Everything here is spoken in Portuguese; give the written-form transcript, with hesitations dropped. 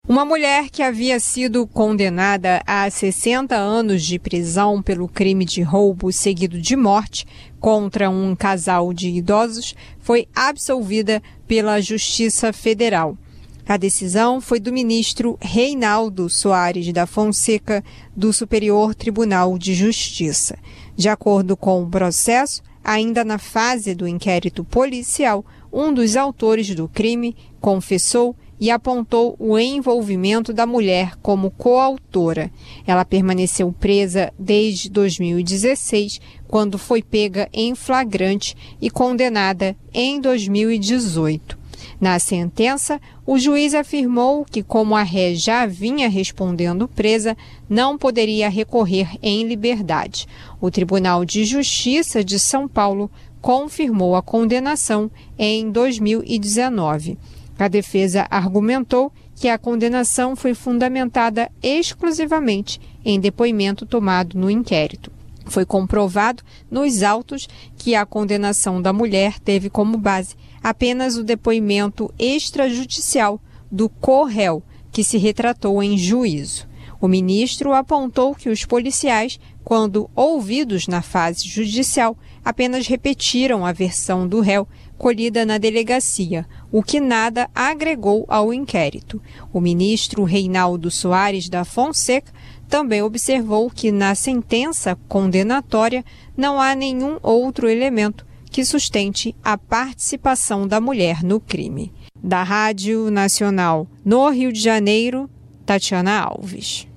Uma mulher que havia sido condenada a 60 anos de prisão pelo crime de roubo seguido de morte contra um casal de idosos foi absolvida pela Justiça Federal. A decisão foi do ministro Reinaldo Soares da Fonseca, do Superior Tribunal de Justiça. De acordo com o processo, ainda na fase do inquérito policial, um dos autores do crime confessou e apontou o envolvimento da mulher como coautora. Ela permaneceu presa desde 2016, quando foi pega em flagrante e condenada em 2018. Na sentença, o juiz afirmou que, como a ré já vinha respondendo presa, não poderia recorrer em liberdade. O Tribunal de Justiça de São Paulo confirmou a condenação em 2019. A defesa argumentou que a condenação foi fundamentada exclusivamente em depoimento tomado no inquérito. Foi comprovado nos autos que a condenação da mulher teve como base apenas o depoimento extrajudicial do co-réu, que se retratou em juízo. O ministro apontou que os policiais, quando ouvidos na fase judicial, apenas repetiram a versão do réu colhida na delegacia, o que nada agregou ao inquérito. O ministro Reinaldo Soares da Fonseca também observou que na sentença condenatória não há nenhum outro elemento que sustente a participação da mulher no crime. Da Rádio Nacional no Rio de Janeiro, Tatiana Alves.